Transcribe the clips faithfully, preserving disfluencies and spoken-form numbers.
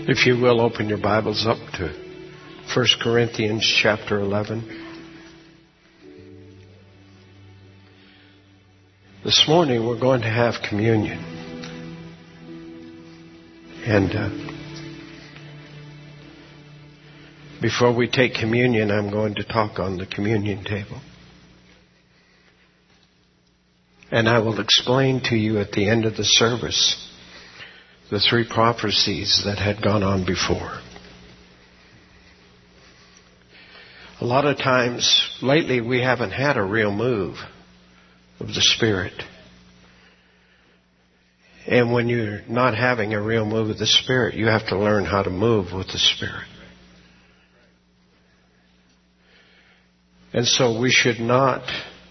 If you will, open your Bibles up to First Corinthians chapter eleven. This morning we're going to have communion. And uh, before we take communion, I'm going to talk on the communion table. And I will explain to you at the end of the service the three prophecies that had gone on before. A lot of times lately we haven't had a real move of the Spirit. And when you're not having a real move of the Spirit, you have to learn how to move with the Spirit. And so we should not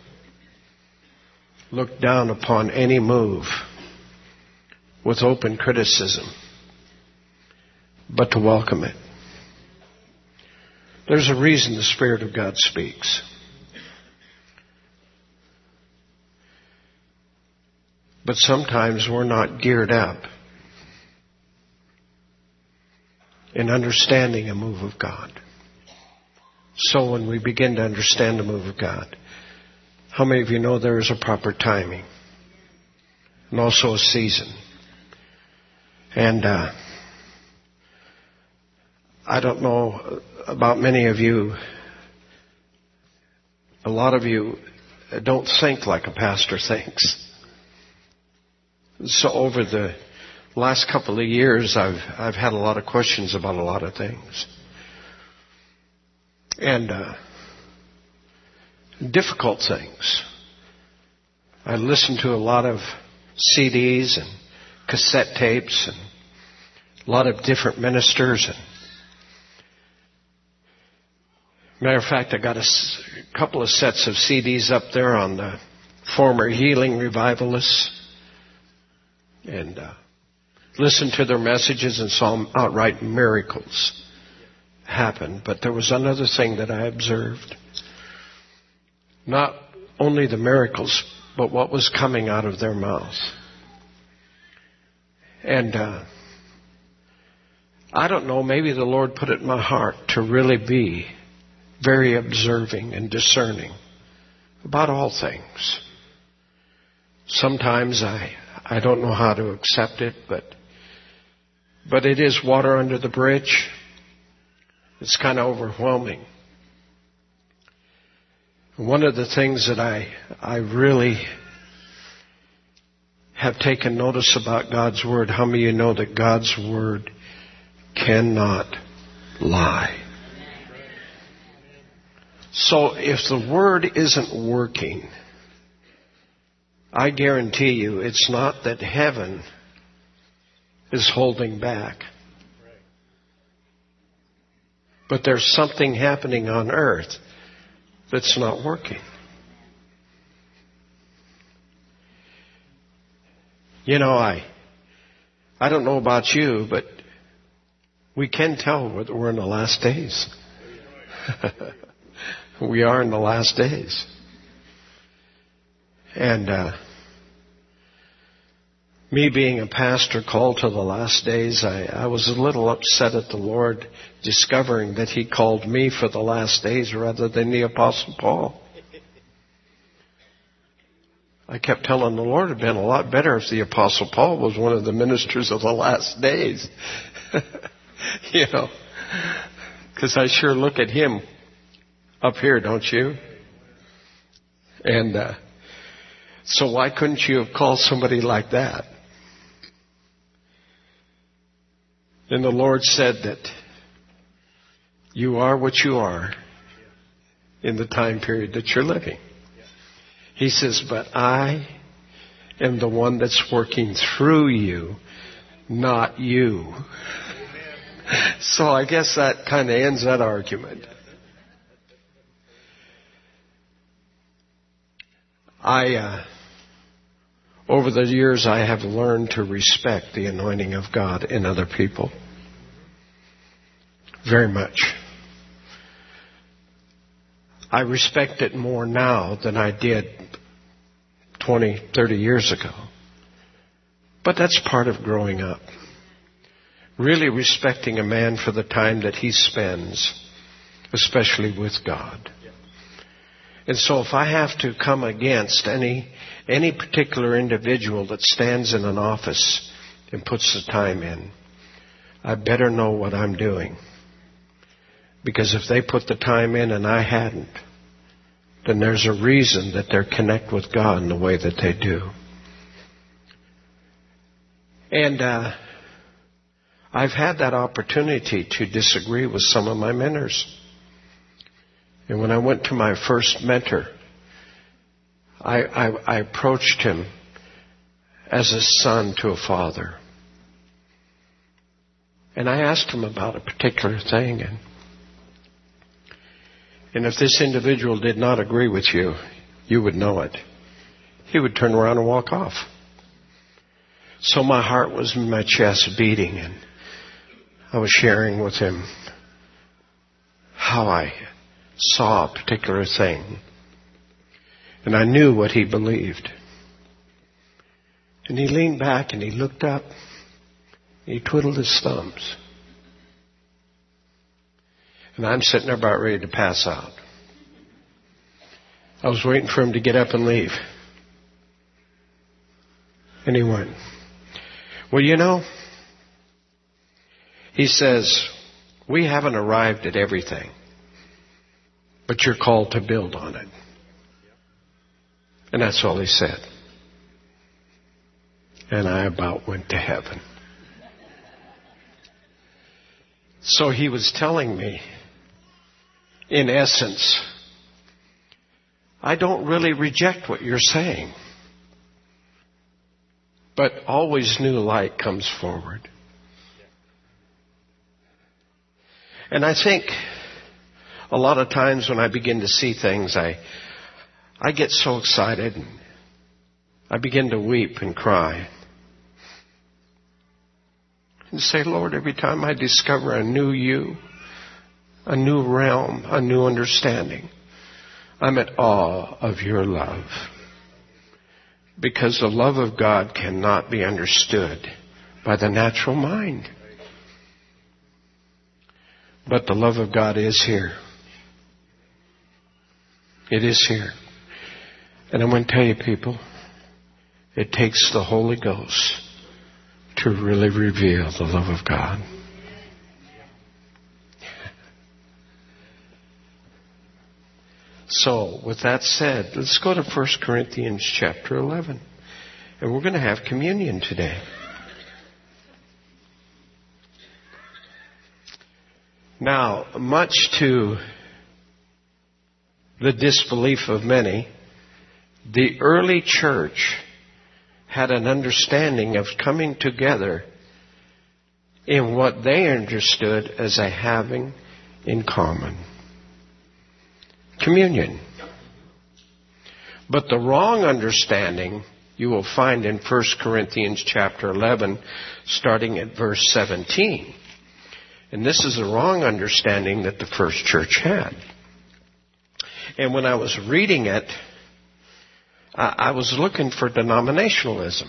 look down upon any move with open criticism, but to welcome it. There's a reason the Spirit of God speaks. But sometimes we're not geared up in understanding a move of God. So when we begin to understand the move of God, how many of you know there is a proper timing and also a season? And uh, I don't know about many of you. A lot of you don't think like a pastor thinks. So over the last couple of years, I've I've had a lot of questions about a lot of things, and uh, difficult things. I listened to a lot of C Ds and cassette tapes and a lot of different ministers. And matter of fact, I got a couple of sets of C Ds up there on the former healing revivalists, and uh, listened to their messages and saw outright miracles happen. But there was another thing that I observed. Not only the miracles, but what was coming out of their mouth. And uh, I don't know, maybe the Lord put it in my heart to really be very observing and discerning about all things. Sometimes I, I don't know how to accept it, but but it is water under the bridge. It's kind of overwhelming. One of the things that I I really have taken notice about God's Word, how many of you know that God's Word cannot lie? So if the Word isn't working, I guarantee you it's not that heaven is holding back. But there's something happening on earth that's not working. You know, I I don't know about you, but we can tell whether we're in the last days. We are in the last days. And uh, me being a pastor called to the last days, I, I was a little upset at the Lord discovering that He called me for the last days rather than the Apostle Paul. I kept telling the Lord it would have been a lot better if the Apostle Paul was one of the ministers of the last days. You know, because I sure look at him up here, don't you? And uh, so why couldn't you have called somebody like that? And the Lord said that you are what you are in the time period that you're living. He says, but I am the one that's working through you, not you. So I guess that kind of ends that argument. I, uh, over the years, I have learned to respect the anointing of God in other people. Very much. I respect it more now than I did twenty, thirty years ago. But that's part of growing up. really respecting a man for the time that he spends, especially with God. And so if I have to come against any any particular individual that stands in an office and puts the time in, I better know what I'm doing. Because if they put the time in and I hadn't, then there's a reason that they're connect with God in the way that they do. And uh, I've had that opportunity to disagree with some of my mentors. And when I went to my first mentor, I, I, I approached him as a son to a father. And I asked him about a particular thing. And, and if this individual did not agree with you, you would know it. He would turn around and walk off. So my heart was in my chest beating, and I was sharing with him how I saw a particular thing. And I knew what he believed. And he leaned back and he looked up. And he twiddled his thumbs. And I'm sitting there about ready to pass out. I was waiting for him to get up and leave. And he went, well, you know, he says, we haven't arrived at everything, but you're called to build on it. And that's all he said. And I about went to heaven. So he was telling me, in essence, I don't really reject what you're saying. But always new light comes forward. And I think a lot of times when I begin to see things, I I get so excited and I begin to weep and cry. And say, Lord, every time I discover a new you, a new realm, a new understanding, I'm at awe of your love. Because the love of God cannot be understood by the natural mind. But the love of God is here. It is here. And I'm going to tell you, people, it takes the Holy Ghost to really reveal the love of God. So, with that said, let's go to First Corinthians chapter eleven. And we're going to have communion today. Now, much to the disbelief of many, the early church had an understanding of coming together in what they understood as a having in common. Communion. But the wrong understanding you will find in First Corinthians chapter eleven, starting at verse seventeen. And this is the wrong understanding that the first church had. And when I was reading it, I was looking for denominationalism.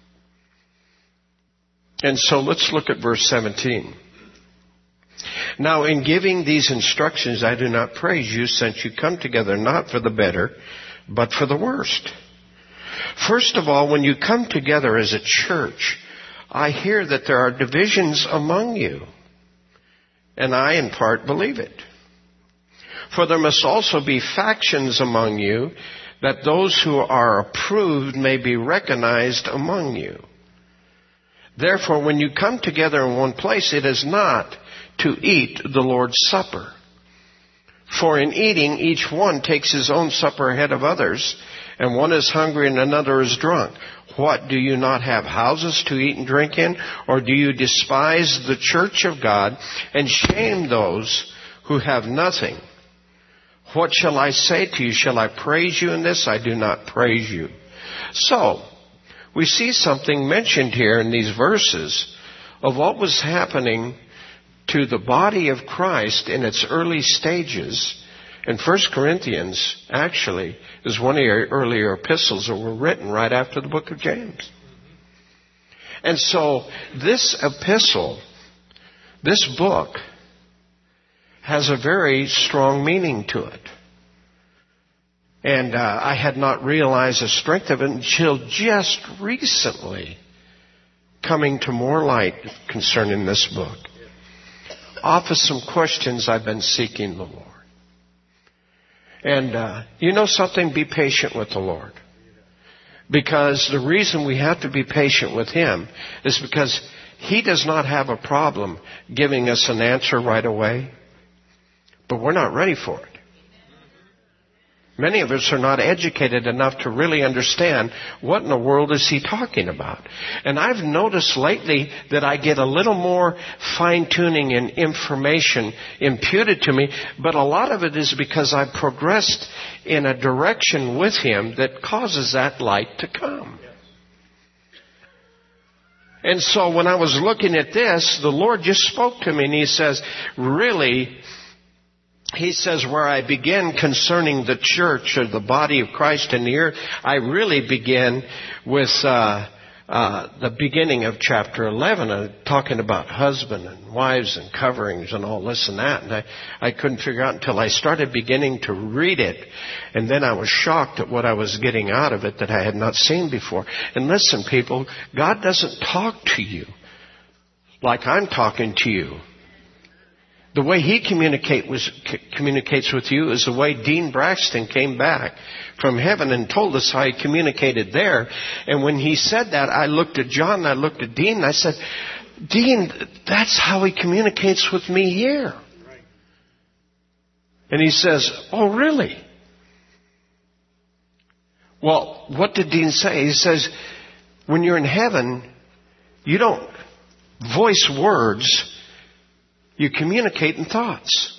And so let's look at verse seventeen. Now, in giving these instructions, I do not praise you, since you come together not for the better, but for the worst. First of all, when you come together as a church, I hear that there are divisions among you. And I, in part, believe it. For there must also be factions among you, that those who are approved may be recognized among you. Therefore, when you come together in one place, it is not to eat the Lord's Supper. For in eating, each one takes his own supper ahead of others, and one is hungry and another is drunk. What, do you not have houses to eat and drink in? Or do you despise the church of God and shame those who have nothing? What shall I say to you? Shall I praise you in this? I do not praise you. So, we see something mentioned here in these verses of what was happening to the body of Christ in its early stages. And First Corinthians, actually, is one of the earlier epistles that were written right after the book of James. And so, this epistle This book has a very strong meaning to it. And uh, I had not realized the strength of it until just recently, coming to more light concerning this book. Off of some questions I've been seeking the Lord. And uh, you know something? Be patient with the Lord. Because the reason we have to be patient with Him is because He does not have a problem giving us an answer right away. But we're not ready for it. Many of us are not educated enough to really understand what in the world is He talking about. And I've noticed lately that I get a little more fine-tuning and information imputed to me, but a lot of it is because I've progressed in a direction with Him that causes that light to come. And so when I was looking at this, the Lord just spoke to me and He says, really, He says, where I begin concerning the church or the body of Christ in the earth, I really begin with uh, uh, the beginning of chapter eleven, uh, talking about husband and wives and coverings and all this and that. And I, I couldn't figure out until I started beginning to read it. And then I was shocked at what I was getting out of it that I had not seen before. And listen, people, God doesn't talk to you like I'm talking to you. The way He communicate was, c- communicates with you is the way Dean Braxton came back from heaven and told us how He communicated there. And when he said that, I looked at John and I looked at Dean and I said, Dean, that's how He communicates with me here. And he says, oh, really? Well, what did Dean say? He says, when you're in heaven, you don't voice words. You communicate in thoughts.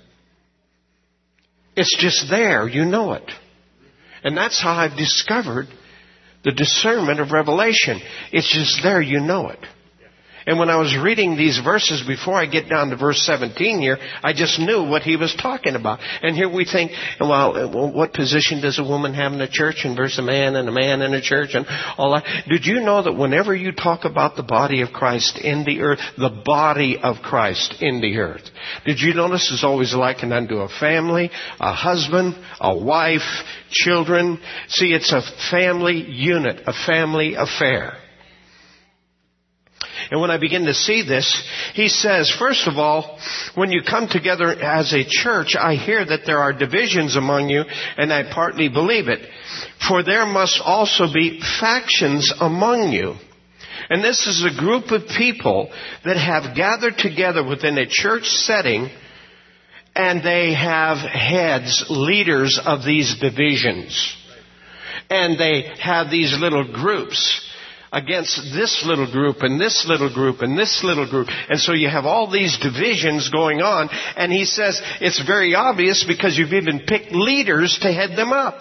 It's just there. You know it. And that's how I've discovered the discernment of revelation. It's just there. You know it. And when I was reading these verses, before I get down to verse seventeen here, I just knew what he was talking about. And here we think, well, what position does a woman have in the church? And versus a man and a man in the church and all that. Did you know that whenever you talk about the body of Christ in the earth, the body of Christ in the earth, did you notice it's always likened unto a family, a husband, a wife, children? See, it's a family unit, a family affair. And when I begin to see this, he says, first of all, when you come together as a church, I hear that there are divisions among you, and I partly believe it. For there must also be factions among you. And this is a group of people that have gathered together within a church setting, and they have heads, leaders of these divisions. And they have these little groups against this little group and this little group and this little group. And so you have all these divisions going on. And he says it's very obvious because you've even picked leaders to head them up.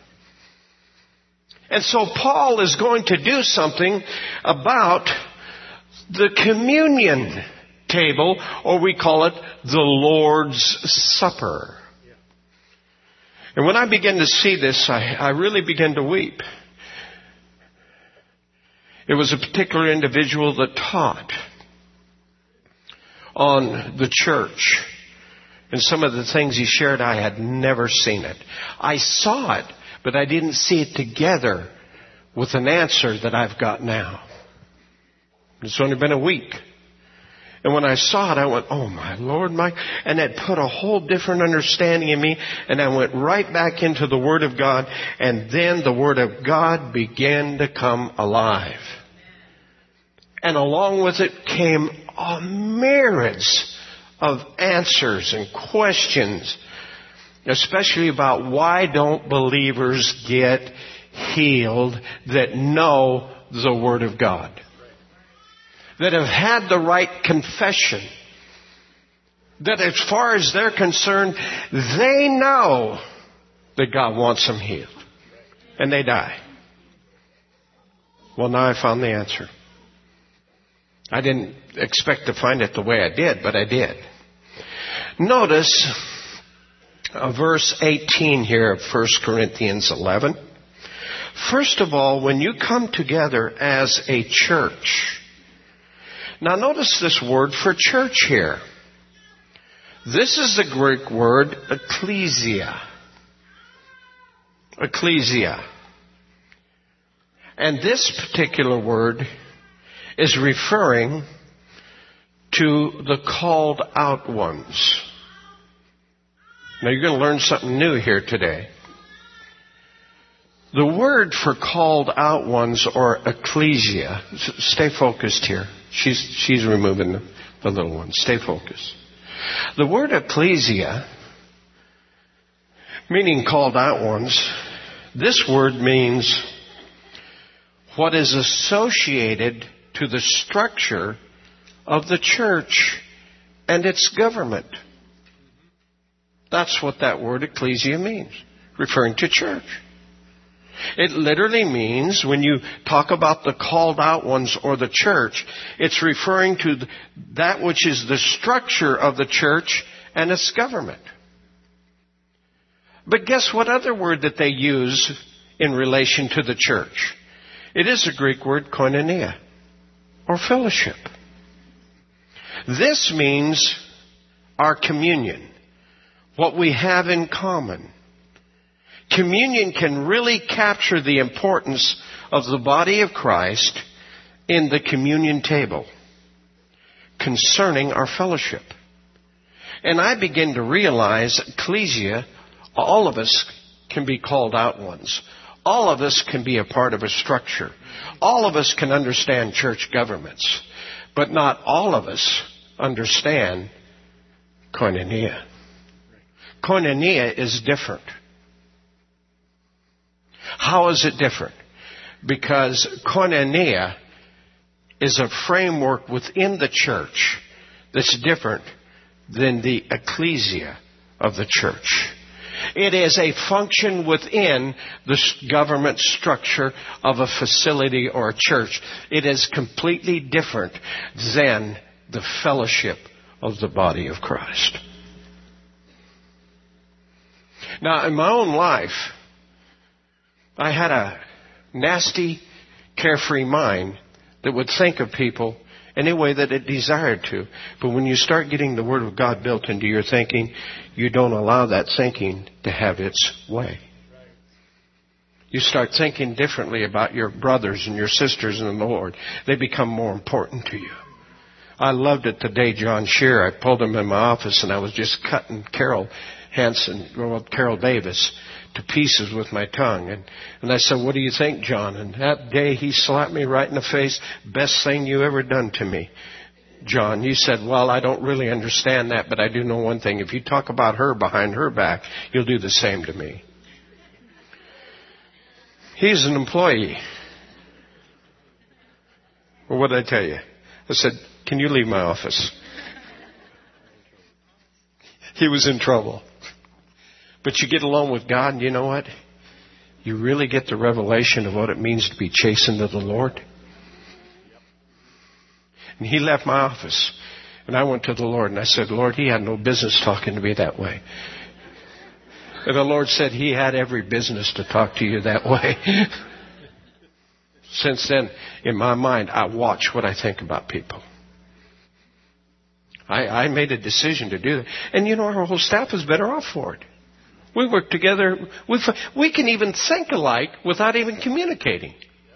And so Paul is going to do something about the communion table, or we call it the Lord's Supper. And when I begin to see this, I, I really begin to weep. It was a particular individual that taught on the church. And some of the things he shared, I had never seen it. I saw it, but I didn't see it together with an answer that I've got now. It's only been a week. And when I saw it, I went, oh my Lord, my, and it put a whole different understanding in me. And I went right back into the Word of God. And then the Word of God began to come alive. And along with it came a myriads of answers and questions, especially about why don't believers get healed that know the Word of God, that have had the right confession, that as far as they're concerned, they know that God wants them healed, and they die. Well, now I found the answer. I didn't expect to find it the way I did, but I did. Notice uh, verse eighteen here of First Corinthians eleven. First of all, when you come together as a church, Now notice this word for church here. This is the Greek word ecclesia. Ecclesia. And this particular word is referring to the called out ones. Now you're going to learn something new here today. The word for called out ones, or ecclesia, stay focused here. She's, she's removing the, the little ones. Stay focused. The word ecclesia, meaning called out ones, this word means what is associated to the structure of the church and its government. That's what that word ecclesia means, referring to church. It literally means, when you talk about the called out ones or the church, it's referring to that which is the structure of the church and its government. But guess what other word that they use in relation to the church? It is a Greek word, koinonia, or fellowship. This means our communion, what we have in common. Communion can really capture the importance of the body of Christ in the communion table concerning our fellowship. And I begin to realize, ecclesia, all of us can be called out ones. All of us can be a part of a structure. All of us can understand church governments. But not all of us understand koinonia. Koinonia is different. How is it different? Because koinonia is a framework within the church that's different than the ecclesia of the church. It is a function within the government structure of a facility or a church. It is completely different than the fellowship of the body of Christ. Now, in my own life, I had a nasty, carefree mind that would think of people any way that it desired to. But when you start getting the Word of God built into your thinking, you don't allow that thinking to have its way. You start thinking differently about your brothers and your sisters in the Lord. They become more important to you. I loved it the day John Shearer, I pulled him in my office and I was just cutting Carol Hansen, well, Carol Davis, to pieces with my tongue. And, and I said, what do you think, John? And that day he slapped me right in the face. Best thing you ever done to me, John. He said, well, I don't really understand that, but I do know one thing. If you talk about her behind her back, you'll do the same to me. He's an employee. Well, what did I tell you? I said, can you leave my office? He was in trouble. But you get along with God, and you know what? You really get the revelation of what it means to be chastened of the Lord. And he left my office, and I went to the Lord, and I said, Lord, he had no business talking to me that way. And the Lord said, he had every business to talk to you that way. Since then, in my mind, I watch what I think about people. I, I made a decision to do that. And you know, our whole staff is better off for it. We work together. We, we can even think alike without even communicating.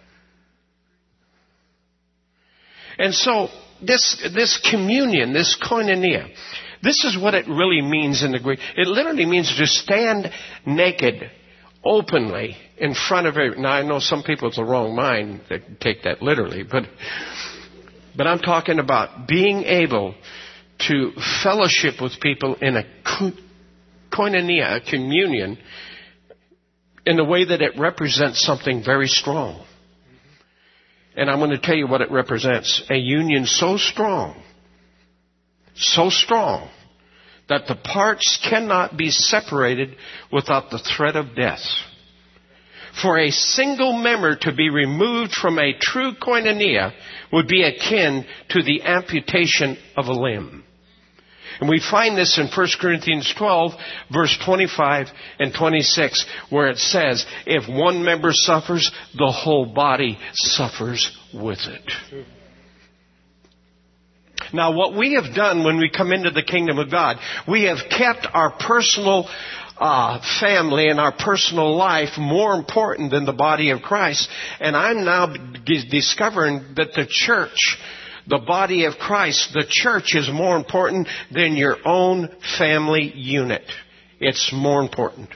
And so this, this communion, this koinonia, this is what it really means in the Greek. It literally means to stand naked, openly, in front of everyone. Now, I know some people with the wrong mind that take that literally, but, but I'm talking about being able to fellowship with people in a koinonia, a communion, in a way that it represents something very strong. And I'm going to tell you what it represents. A union so strong, so strong, that the parts cannot be separated without the threat of death. For a single member to be removed from a true koinonia would be akin to the amputation of a limb. And we find this in First Corinthians twelve, verse twenty-five and twenty-six, where it says, if one member suffers, the whole body suffers with it. Now, what we have done when we come into the kingdom of God, we have kept our personal uh, family and our personal life more important than the body of Christ. And I'm now d- discovering that the church, the body of Christ, the church is more important than your own family unit. It's more important.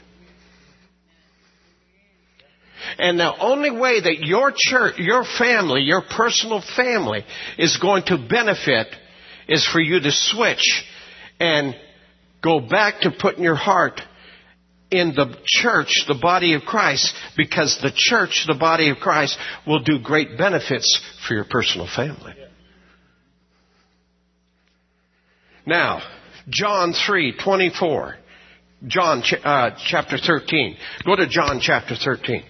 And the only way that your church, your family, your personal family is going to benefit is for you to switch and go back to putting your heart in the church, the body of Christ, because the church, the body of Christ, will do great benefits for your personal family. Now, John three twenty-four. John uh, chapter thirteen. Go to John chapter thirteen.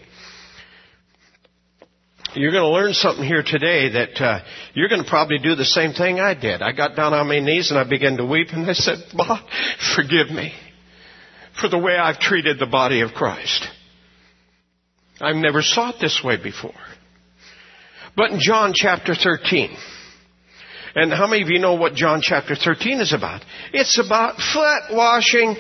You're going to learn something here today that uh, you're going to probably do the same thing I did. I got down on my knees and I began to weep and I said, "God, forgive me for the way I've treated the body of Christ. I've never saw it this way before." But in John chapter thirteen, and how many of you know what John chapter thirteen is about? It's about foot washing.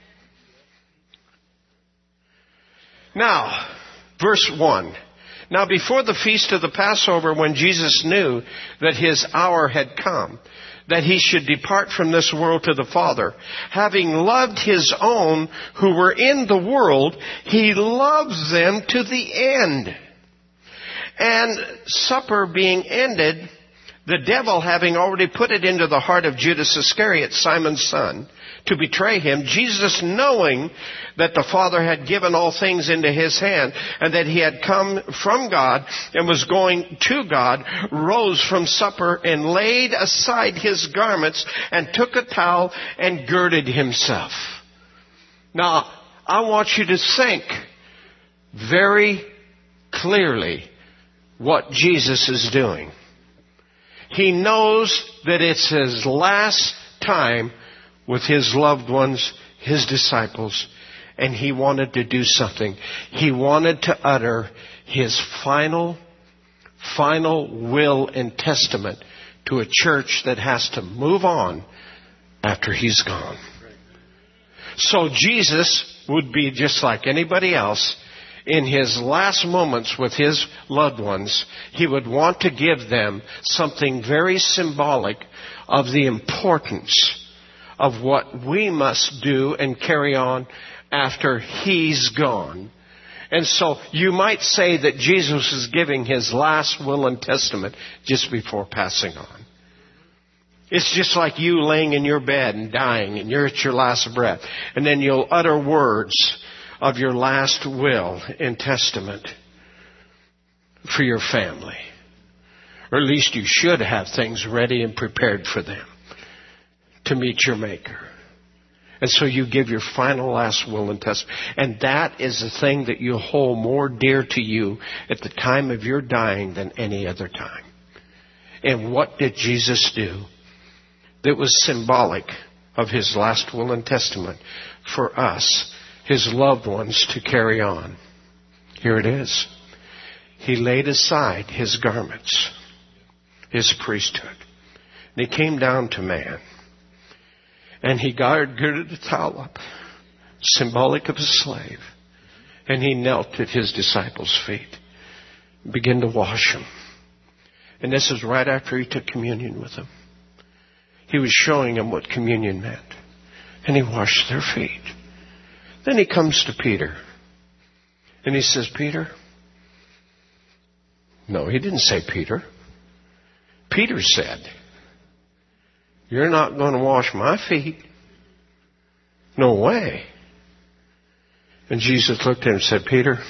Now, verse one. Now, before the feast of the Passover, when Jesus knew that his hour had come, that he should depart from this world to the Father, having loved his own who were in the world, he loves them to the end. And supper being ended, the devil having already put it into the heart of Judas Iscariot, Simon's son, to betray him, Jesus, knowing that the Father had given all things into his hand, and that he had come from God and was going to God, rose from supper and laid aside his garments and took a towel and girded himself. Now, I want you to think very clearly what Jesus is doing. He knows that it's his last time with his loved ones, his disciples, and he wanted to do something. He wanted to utter his final, final will and testament to a church that has to move on after he's gone. So Jesus would be just like anybody else. In his last moments with his loved ones, he would want to give them something very symbolic of the importance of what we must do and carry on after he's gone. And so you might say that Jesus is giving his last will and testament just before passing on. It's just like you laying in your bed and dying and you're at your last breath. And then you'll utter words of your last will and testament for your family. Or at least you should have things ready and prepared for them to meet your Maker. And so you give your final last will and testament. And that is the thing that you hold more dear to you at the time of your dying than any other time. And what did Jesus do that was symbolic of his last will and testament for us, his loved ones, to carry on? Here it is. He laid aside his garments, his priesthood. And he came down to man. And he girded a towel up, symbolic of a slave. And he knelt at his disciples' feet, began to wash them. And this is right after he took communion with them. He was showing them what communion meant. And he washed their feet. Then he comes to Peter. And he says, "Peter." No, he didn't say Peter. Peter said, "You're not going to wash my feet." No way. And Jesus looked at him and said, "Peter,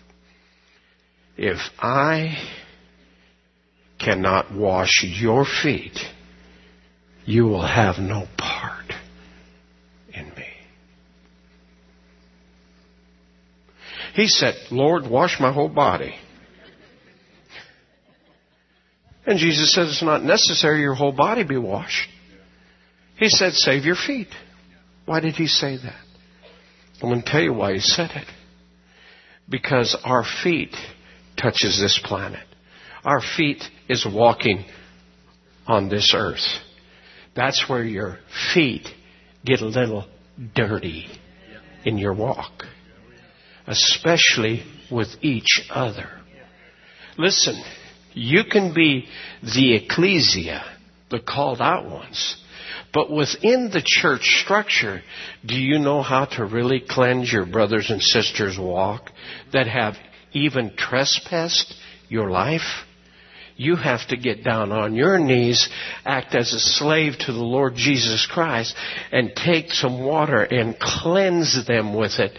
if I cannot wash your feet, you will have no part in me." He said, "Lord, wash my whole body." And Jesus said, "It's not necessary your whole body be washed." He said, "Save your feet." Why did he say that? I'm going to tell you why he said it. Because our feet touches this planet. Our feet is walking on this earth. That's where your feet get a little dirty in your walk, especially with each other. Listen, you can be the ecclesia, the called out ones, but within the church structure, do you know how to really cleanse your brothers and sisters' walk that have even trespassed your life? You have to get down on your knees, act as a slave to the Lord Jesus Christ, and take some water and cleanse them with it.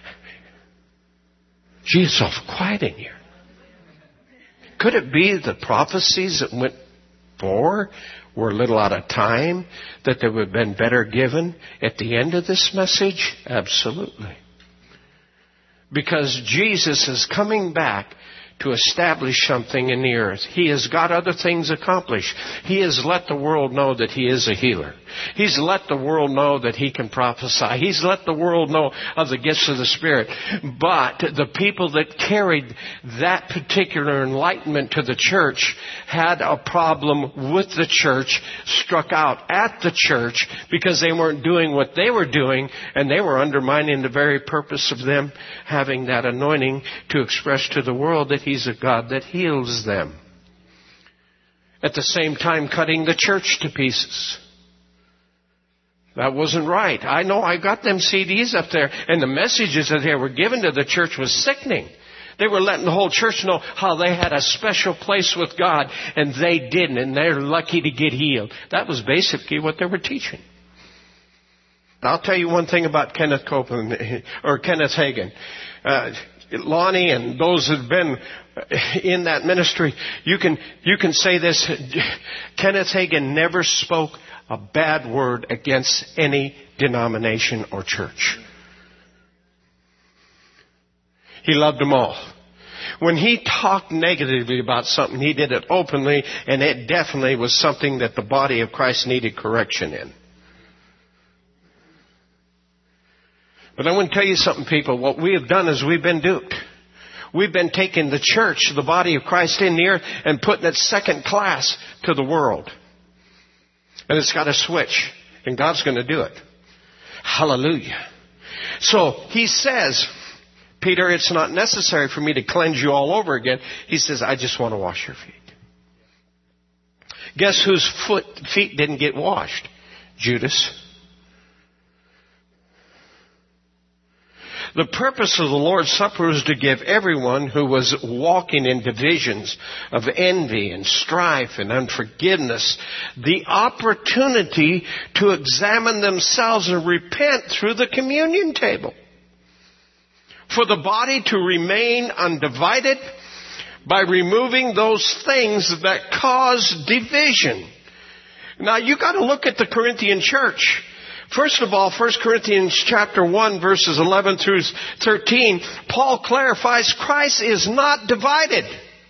Jesus, quiet in here. Could it be the prophecies that went before were a little out of time, that they would have been better given at the end of this message? Absolutely. Because Jesus is coming back to establish something in the earth. He has got other things accomplished. He has let the world know that He is a healer. He's let the world know that He can prophesy. He's let the world know of the gifts of the Spirit. But the people that carried that particular enlightenment to the church had a problem with the church, struck out at the church because they weren't doing what they were doing, and they were undermining the very purpose of them having that anointing to express to the world that He's a God that heals them. At the same time, cutting the church to pieces. That wasn't right. I know I got them C Ds up there, and the messages that they were given to the church was sickening. They were letting the whole church know how they had a special place with God, and they didn't, and they're lucky to get healed. That was basically what they were teaching. I'll tell you one thing about Kenneth Copeland, or Kenneth Hagin. Uh, Lonnie and those that have been in that ministry, you can you can say this. Kenneth Hagin never spoke a bad word against any denomination or church. He loved them all. When he talked negatively about something, he did it openly, and it definitely was something that the body of Christ needed correction in. But I want to tell you something, people. What we have done is we've been duped. We've been taking the church, the body of Christ in the earth, and putting it second class to the world. And it's got to switch. And God's going to do it. Hallelujah. So he says, Peter, it's not necessary for me to cleanse you all over again. He says, I just want to wash your feet. Guess whose foot, feet didn't get washed? Judas. The purpose of the Lord's Supper was to give everyone who was walking in divisions of envy and strife and unforgiveness the opportunity to examine themselves and repent through the communion table. For the body to remain undivided by removing those things that cause division. Now you got to look at the Corinthian church. First of all, First Corinthians chapter one, verses eleven through thirteen, Paul clarifies Christ is not divided.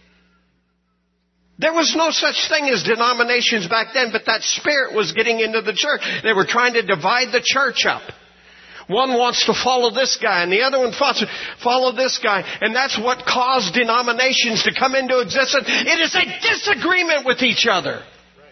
There was no such thing as denominations back then, but that spirit was getting into the church. They were trying to divide the church up. One wants to follow this guy, and the other one wants to follow this guy. And that's what caused denominations to come into existence. It is a disagreement with each other.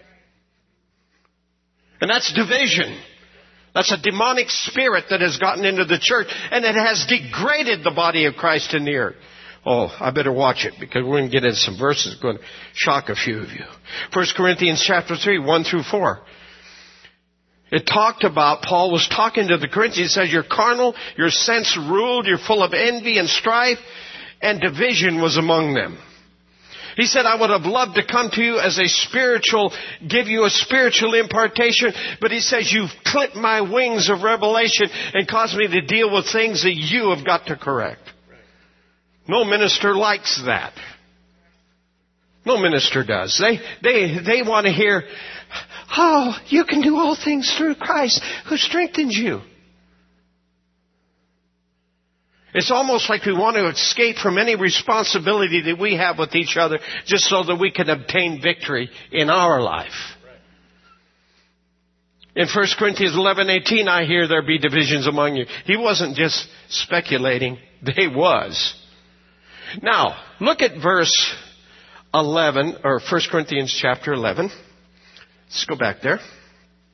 And that's division. That's a demonic spirit that has gotten into the church, and it has degraded the body of Christ in the earth. Oh, I better watch it, because we're going to get into some verses going to shock a few of you. First Corinthians chapter three, one through four. It talked about, Paul was talking to the Corinthians, it says, you're carnal, you're sense ruled, you're full of envy and strife, and division was among them. He said, I would have loved to come to you as a spiritual, give you a spiritual impartation. But he says, you've clipped my wings of revelation and caused me to deal with things that you have got to correct. No minister likes that. No minister does. They, they, they want to hear, oh, you can do all things through Christ who strengthens you. It's almost like we want to escape from any responsibility that we have with each other just so that we can obtain victory in our life. In First Corinthians eleven eighteen, I hear there be divisions among you. He wasn't just speculating. They was. Now, look at verse eleven, or First Corinthians chapter eleven. Let's go back there.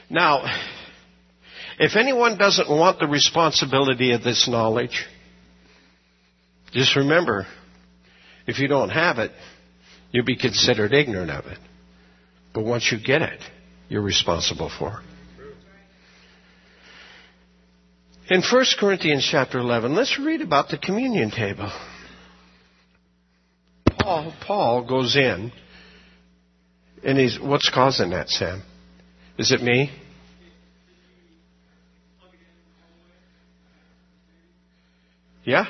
Now, if anyone doesn't want the responsibility of this knowledge, just remember, if you don't have it, you'll be considered ignorant of it. But once you get it, you're responsible for it. In First Corinthians chapter eleven, let's read about the communion table. Paul, Paul goes in, and he's, what's causing that, Sam? Is it me? Yeah?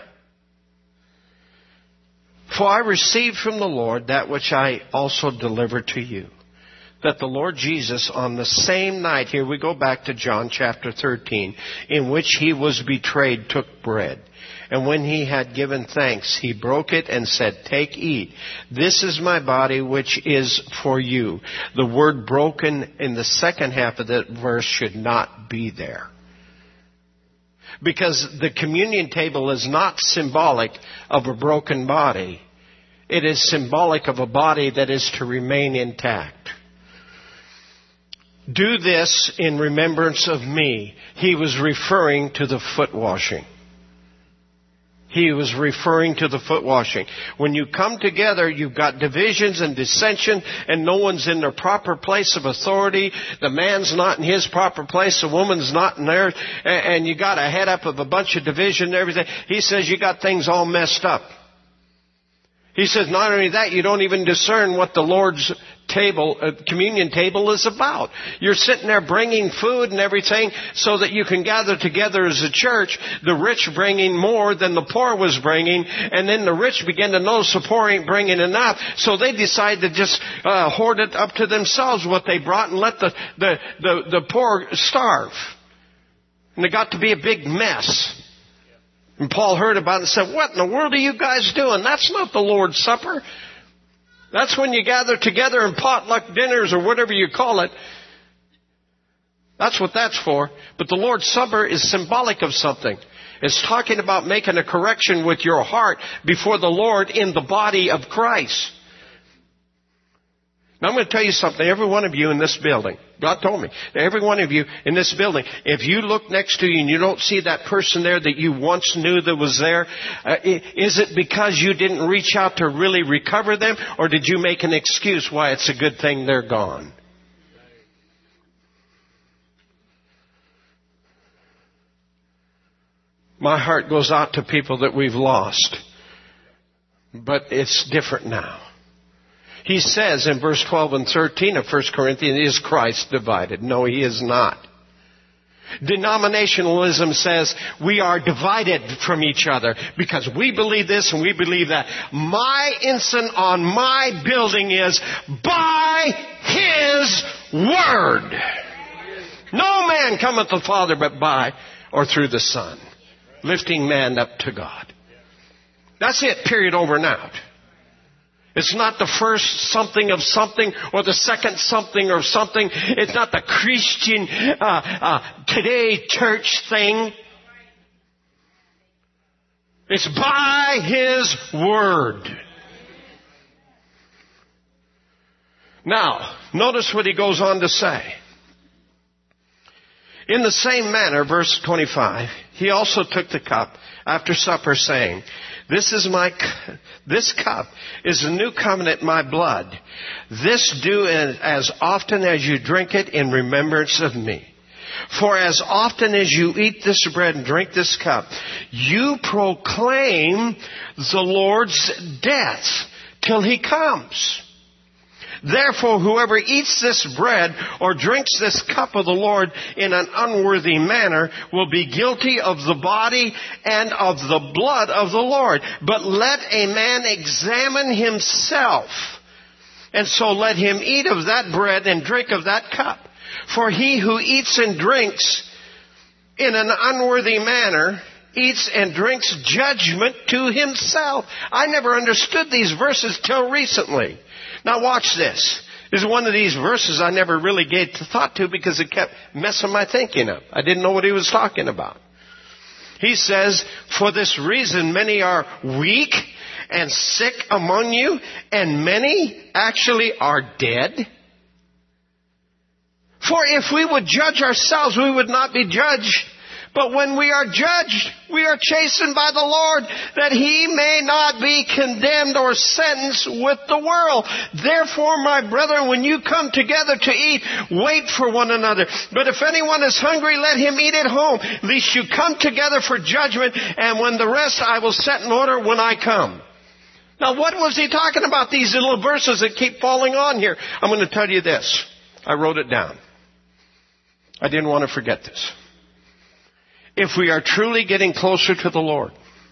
For I received from the Lord that which I also delivered to you, that the Lord Jesus on the same night, here we go back to John chapter thirteen, in which he was betrayed, took bread. And when he had given thanks, he broke it and said, "Take, eat. This is my body which is for you." The word broken in the second half of that verse should not be there. Because the communion table is not symbolic of a broken body. It is symbolic of a body that is to remain intact. Do this in remembrance of me. He was referring to the foot washing. He was referring to the foot washing. When you come together, you've got divisions and dissension, and no one's in their proper place of authority. The man's not in his proper place, the woman's not in theirs, and you got a head up of a bunch of division and everything. He says you got things all messed up. He says not only that, you don't even discern what the Lord's table, uh, communion table is about. You're sitting there bringing food and everything so that you can gather together as a church, the rich bringing more than the poor was bringing, and then the rich begin to notice the poor ain't bringing enough, so they decide to just uh, hoard it up to themselves what they brought and let the, the, the, the poor starve. And it got to be a big mess. And Paul heard about it and said, "What in the world are you guys doing? That's not the Lord's Supper. That's when you gather together in potluck dinners or whatever you call it. That's what that's for. But the Lord's Supper is symbolic of something. It's talking about making a correction with your heart before the Lord in the body of Christ." Now I'm going to tell you something. Every one of you in this building, God told me, every one of you in this building, if you look next to you and you don't see that person there that you once knew that was there, uh, is it because you didn't reach out to really recover them, or did you make an excuse why it's a good thing they're gone? My heart goes out to people that we've lost, but it's different now. He says in verse twelve and thirteen of First Corinthians, "Is Christ divided?" No, he is not. Denominationalism says we are divided from each other because we believe this and we believe that. My ensign on my building is by His Word. No man cometh to the Father but by or through the Son, lifting man up to God. That's it, period, over and out. It's not the first something of something or the second something or something. It's not the Christian uh, uh, Today church thing. It's by His Word. Now, notice what he goes on to say. In the same manner, verse twenty-five, he also took the cup after supper, saying, This is my, this cup is the new covenant, my blood. This do as often as you drink it in remembrance of me. For as often as you eat this bread and drink this cup, you proclaim the Lord's death till He comes. Therefore, whoever eats this bread or drinks this cup of the Lord in an unworthy manner will be guilty of the body and of the blood of the Lord. But let a man examine himself, and so let him eat of that bread and drink of that cup. For he who eats and drinks in an unworthy manner eats and drinks judgment to himself. I never understood these verses till recently. Now watch this. This is one of these verses I never really gave thought to because it kept messing my thinking up. I didn't know what he was talking about. He says, for this reason many are weak and sick among you, and many actually are dead. For if we would judge ourselves, we would not be judged. But when we are judged, we are chastened by the Lord, that He may not be condemned or sentenced with the world. Therefore, my brethren, when you come together to eat, wait for one another. But if anyone is hungry, let him eat at home, lest you come together for judgment, and when the rest I will set in order when I come. Now, what was he talking about, these little verses that keep falling on here? I'm going to tell you this. I wrote it down. I didn't want to forget this. If we are truly getting closer to the Lord,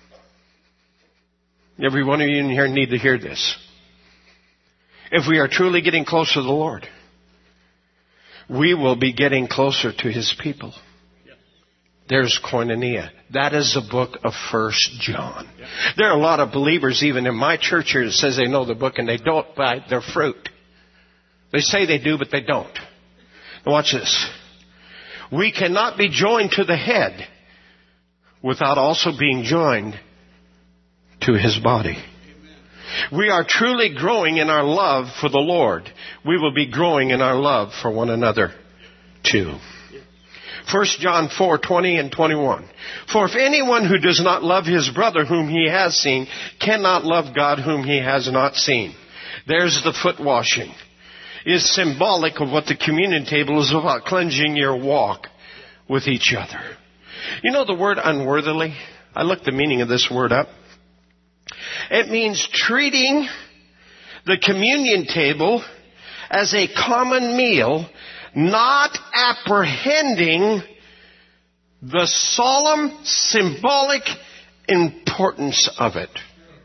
every one of you in here need to hear this. If we are truly getting closer to the Lord, we will be getting closer to His people. There's koinonia. That is the book of First John. There are a lot of believers even in my church here that says they know the book and they don't by their fruit. They say they do, but they don't. Now watch this. We cannot be joined to the head without also being joined to His body. We are truly growing in our love for the Lord. We will be growing in our love for one another too. First John four, twenty and twenty-one. For if anyone who does not love his brother whom he has seen cannot love God whom he has not seen. There's the foot washing. Is symbolic of what the communion table is about, cleansing your walk with each other. You know the word unworthily? I looked the meaning of this word up. It means treating the communion table as a common meal, not apprehending the solemn, symbolic importance of it.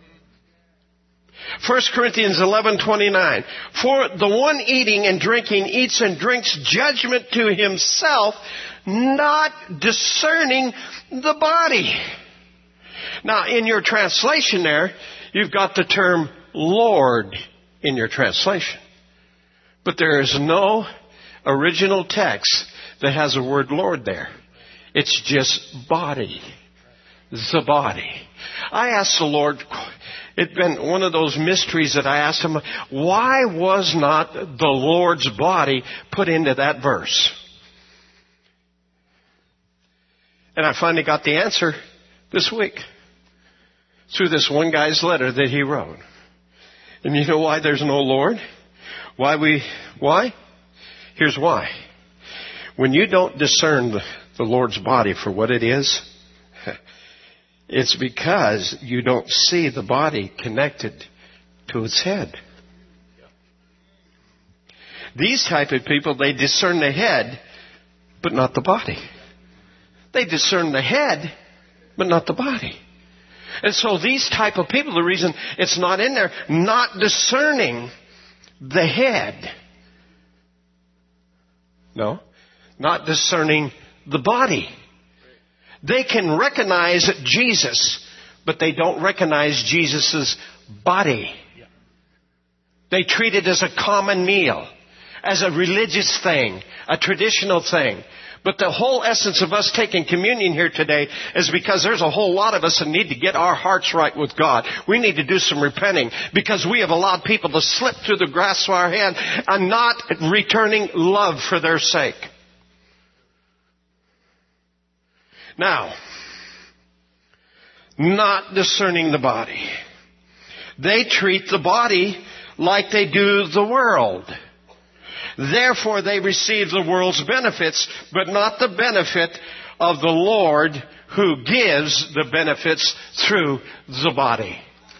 First Corinthians eleven twenty-nine. For the one eating and drinking eats and drinks judgment to himself, not discerning the body. Now, in your translation there, you've got the term Lord in your translation. But there is no original text that has the word Lord there. It's just body. The body. I asked the Lord, it's been one of those mysteries that I asked Him, why was not the Lord's body put into that verse? And I finally got the answer this week through this one guy's letter that he wrote. And you know why there's no Lord? Why we, why? Here's why. When you don't discern the, the Lord's body for what it is, it's because you don't see the body connected to its head. These type of people, they discern the head, but not the body. They discern the head, but not the body. And so these type of people, the reason it's not in there, not discerning the head. No, not discerning the body. They can recognize Jesus, but they don't recognize Jesus' body. They treat it as a common meal, as a religious thing, a traditional thing. But the whole essence of us taking communion here today is because there's a whole lot of us that need to get our hearts right with God. We need to do some repenting because we have allowed people to slip through the grasp of our hand and not returning love for their sake. Now, not discerning the body. They treat the body like they do the world. Therefore, they receive the world's benefits, but not the benefit of the Lord who gives the benefits through the body.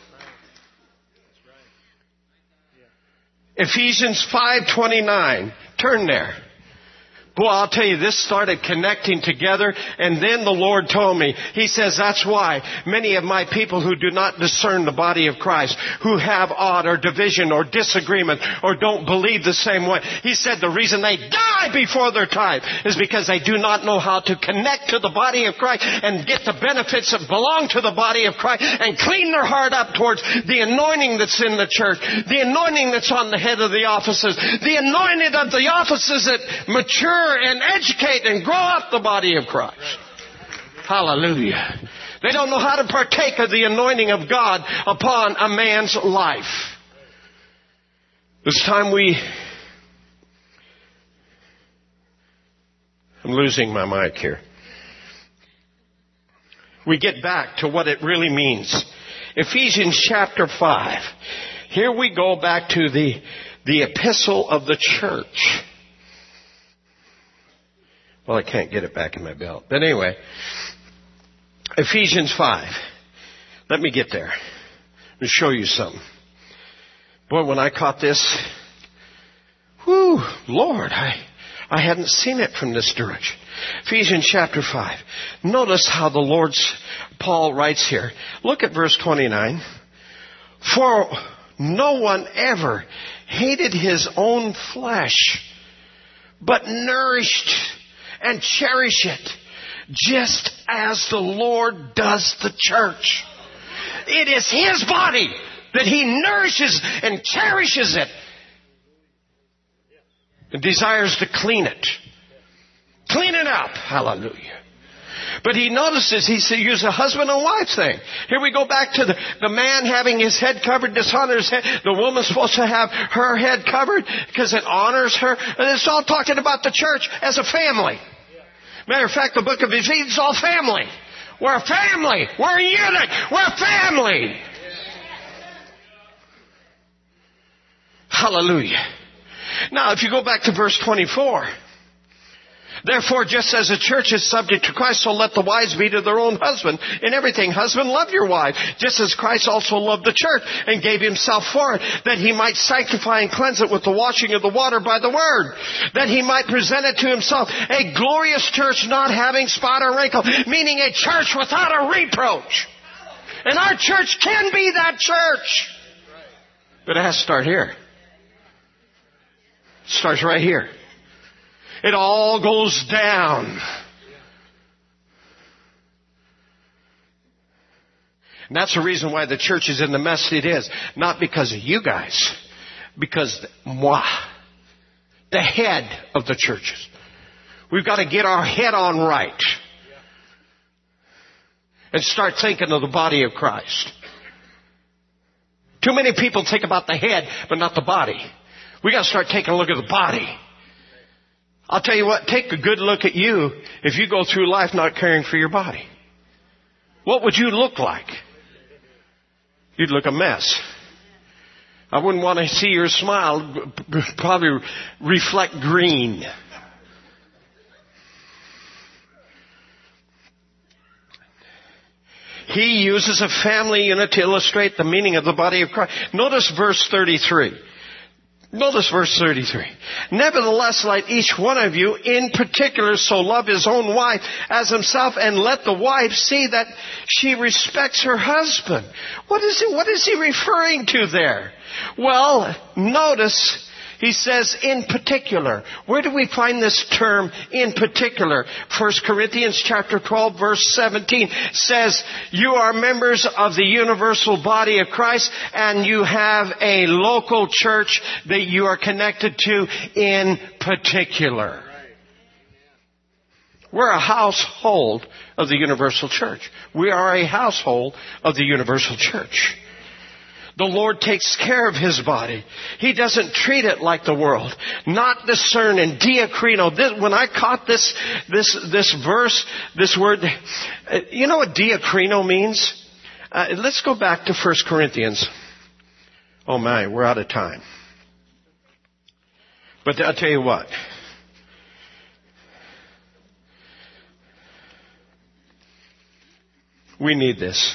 Ephesians five twenty-nine. Turn there. Boy, I'll tell you, this started connecting together, and then the Lord told me, He says, that's why many of my people who do not discern the body of Christ, who have odd or division or disagreement or don't believe the same way, He said the reason they die before their time is because they do not know how to connect to the body of Christ and get the benefits that belong to the body of Christ and clean their heart up towards the anointing that's in the church, the anointing that's on the head of the offices, the anointing of the offices that mature and educate and grow up the body of Christ. Hallelujah. They don't know how to partake of the anointing of God upon a man's life. It's time we I'm losing my mic here. We get back to what it really means. Ephesians chapter five. Here we go back to the, the epistle of the church. Well, I can't get it back in my belt. But anyway, Ephesians five. Let me get there. Let me show you something. Boy, when I caught this, whew, Lord, I, I hadn't seen it from this direction. Ephesians chapter five. Notice how the Lord's, Paul writes here. Look at verse twenty-nine. For no one ever hated his own flesh, but nourished and cherished it, just as the Lord does the church. It is His body that He nourishes and cherishes it and desires to clean it. Clean it up. Hallelujah. But he notices he uses a husband and wife thing. Here we go back to the, the man having his head covered, dishonor his head. The woman's supposed to have her head covered because it honors her. And it's all talking about the church as a family. Matter of fact, the book of Ephesians is all family. We're a family. We're a unit. We're a family. Hallelujah. Now, if you go back to verse twenty-four. Therefore, just as the church is subject to Christ, so let the wives be to their own husband in everything. Husband, love your wife, just as Christ also loved the church and gave himself for it, that he might sanctify and cleanse it with the washing of the water by the word, that he might present it to himself a glorious church, not having spot or wrinkle, meaning a church without a reproach. And our church can be that church. But it has to start here. It starts right here. It all goes down. And that's the reason why the church is in the mess it is. Not because of you guys. Because moi, the head of the churches. We've got to get our head on right. And start thinking of the body of Christ. Too many people think about the head, but not the body. We've got to start taking a look at the body. I'll tell you what, take a good look at you if you go through life not caring for your body. What would you look like? You'd look a mess. I wouldn't want to see your smile probably reflect green. He uses a family unit to illustrate the meaning of the body of Christ. Notice verse thirty-three. Notice verse thirty-three. Nevertheless, let each one of you in particular so love his own wife as himself, and let the wife see that she respects her husband. What is it? What is he referring to there? Well, notice he says in particular. Where do we find this term in particular? First Corinthians chapter twelve verse seventeen says, you are members of the universal body of Christ, and you have a local church that you are connected to in particular. We're a household of the universal church. We are a household of the universal church. The Lord takes care of His body. He doesn't treat it like the world. Not discern and diakrino. This, when I caught this, this, this verse, this word, you know what diakrino means? Uh, let's go back to First Corinthians. Oh my, we're out of time. But I'll tell you what. We need this.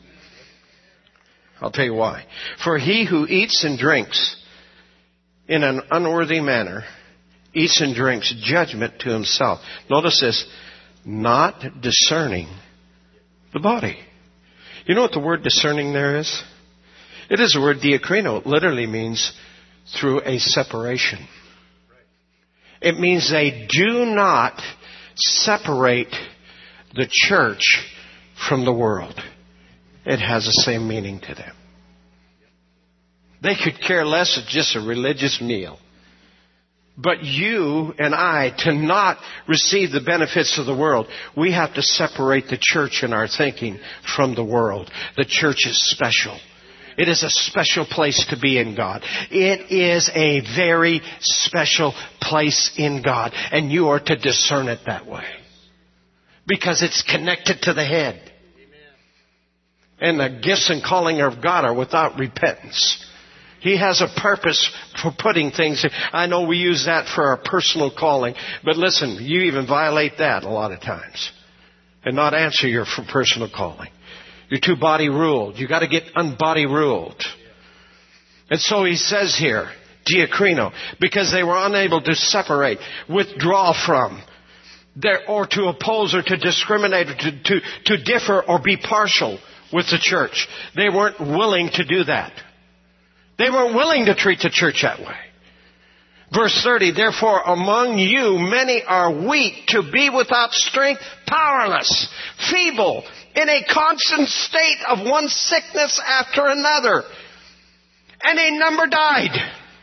I'll tell you why. For he who eats and drinks in an unworthy manner eats and drinks judgment to himself. Notice this, not discerning the body. You know what the word discerning there is? It is the word diakrino. It literally means through a separation. It means they do not separate the church from the world. It has the same meaning to them. They could care less. It's just a religious meal. But you and I, to not receive the benefits of the world, we have to separate the church in our thinking from the world. The church is special. It is a special place to be in God. It is a very special place in God. And you are to discern it that way. Because it's connected to the head. And the gifts and calling of God are without repentance. He has a purpose for putting things in. I know we use that for our personal calling. But listen, you even violate that a lot of times. And not answer your personal calling. You're too body ruled. You've got to get unbody ruled. And so he says here, diakrino, because they were unable to separate, withdraw from, their, or to oppose or to discriminate, or to, to, to differ or be partial with the church. They weren't willing to do that. They weren't willing to treat the church that way. Verse thirty, therefore among you many are weak, to be without strength, powerless, feeble, in a constant state of one sickness after another. And a number died.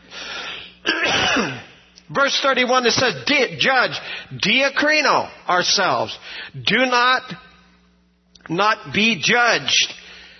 Verse thirty-one, it says, judge, diakrino, ourselves. Do not, not be judged.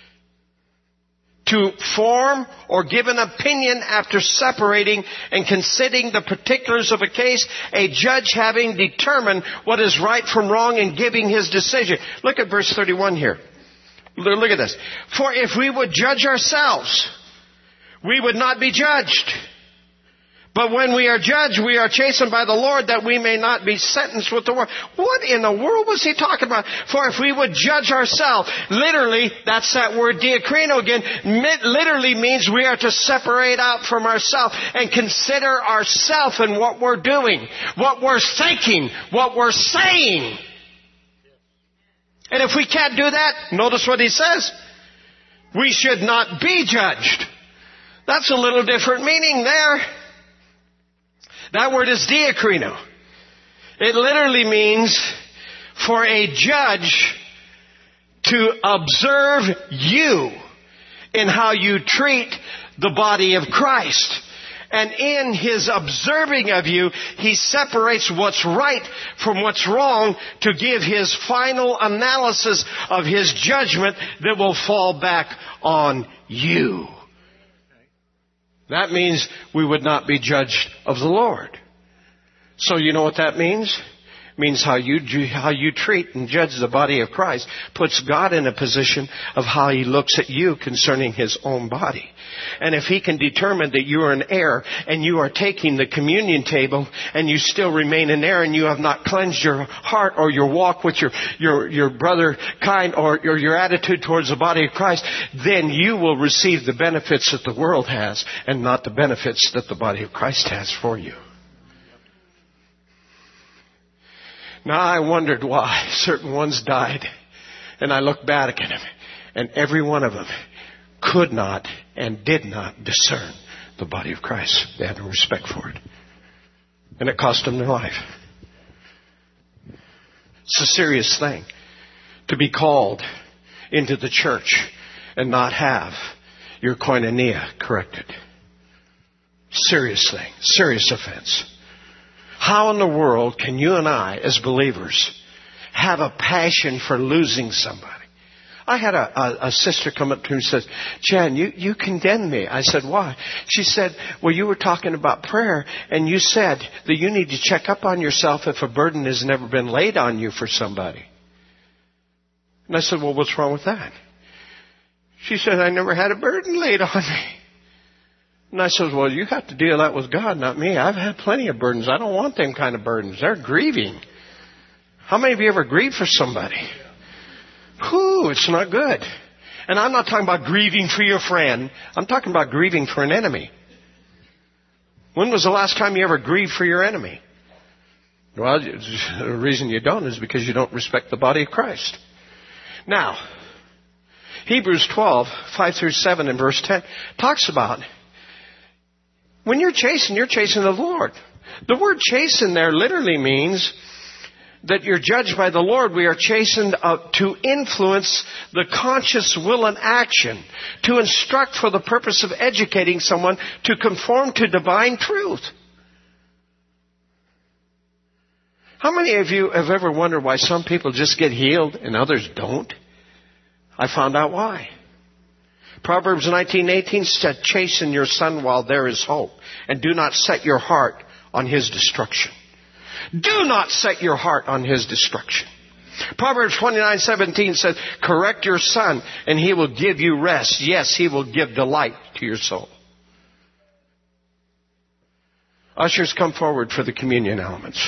To form or give an opinion after separating and considering the particulars of a case, a judge having determined what is right from wrong and giving his decision. Look at verse thirty-one here. Look at this. For if we would judge ourselves, we would not be judged. But when we are judged, we are chastened by the Lord, that we may not be sentenced with the world. What in the world was he talking about? For if we would judge ourselves, literally, that's that word diakrino again, literally means we are to separate out from ourselves and consider ourselves and what we're doing, what we're thinking, what we're saying. And if we can't do that, notice what he says. We should not be judged. That's a little different meaning there. That word is diakrino. It literally means for a judge to observe you in how you treat the body of Christ. And in his observing of you, he separates what's right from what's wrong to give his final analysis of his judgment that will fall back on you. That means we would not be judged of the Lord. So you know what that means? It means how you, how you treat and judge the body of Christ puts God in a position of how he looks at you concerning his own body. And if he can determine that you are in error and you are taking the communion table and you still remain in error and you have not cleansed your heart or your walk with your, your, your brother kind or, or your attitude towards the body of Christ, then you will receive the benefits that the world has and not the benefits that the body of Christ has for you. Now I wondered why certain ones died. And I look back at them. And every one of them could not and did not discern the body of Christ. They had no respect for it. And it cost them their life. It's a serious thing to be called into the church and not have your koinonia corrected. Serious thing. Serious offense. How in the world can you and I, as believers, have a passion for losing somebody? I had a, a, a sister come up to me and says, Jan, you, you condemned me. I said, why? She said, well, you were talking about prayer, and you said that you need to check up on yourself if a burden has never been laid on you for somebody. And I said, well, what's wrong with that? She said, I never had a burden laid on me. And I said, well, you have to deal that with God, not me. I've had plenty of burdens. I don't want them kind of burdens. They're grieving. How many of you ever grieved for somebody? Whew, it's not good. And I'm not talking about grieving for your friend. I'm talking about grieving for an enemy. When was the last time you ever grieved for your enemy? Well, the reason you don't is because you don't respect the body of Christ. Now, Hebrews twelve, five through seven and verse ten talks about when you're chasing, you're chasing the Lord. The word chasten there literally means that you're judged by the Lord. We are chastened uh, to influence the conscious will and action, to instruct for the purpose of educating someone to conform to divine truth. How many of you have ever wondered why some people just get healed and others don't? I found out why. Proverbs nineteen eighteen said, chasten your son while there is hope, and do not set your heart on his destruction. Do not set your heart on his destruction. Proverbs twenty-nine seventeen says, correct your son and he will give you rest. Yes, he will give delight to your soul. Ushers, come forward for the communion elements.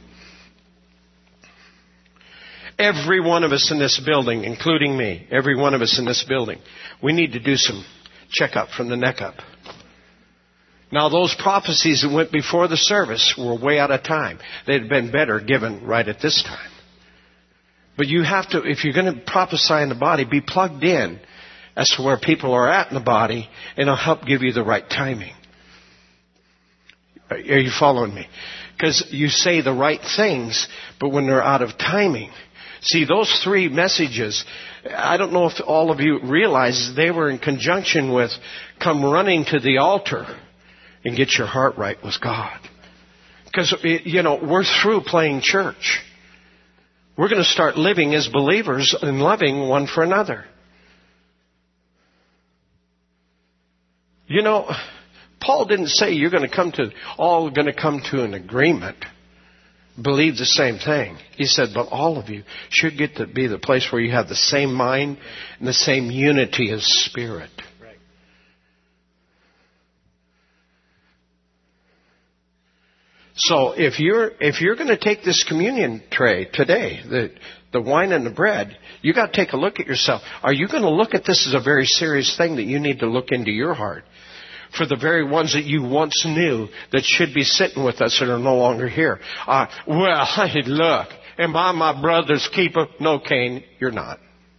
Every one of us in this building, including me, every one of us in this building, we need to do some checkup from the neck up. Now, those prophecies that went before the service were way out of time. They'd have been better given right at this time. But you have to, if you're going to prophesy in the body, be plugged in as to where people are at in the body, and it'll help give you the right timing. Are you following me? Because you say the right things, but when they're out of timing. See, those three messages, I don't know if all of you realize they were in conjunction with come running to the altar and get your heart right with God. Because, you know, we're through playing church. We're going to start living as believers and loving one for another. You know, Paul didn't say you're going to come to, all going to come to an agreement, believe the same thing. He said, but all of you should get to be the place where you have the same mind and the same unity of spirit. Right. So if you're, if you're going to take this communion tray today, the, the wine and the bread, you got to take a look at yourself. Are you going to look at this as a very serious thing that you need to look into your heart? For the very ones that you once knew that should be sitting with us that are no longer here. Uh, well, hey, look, am I my brother's keeper? No, Cain, you're not.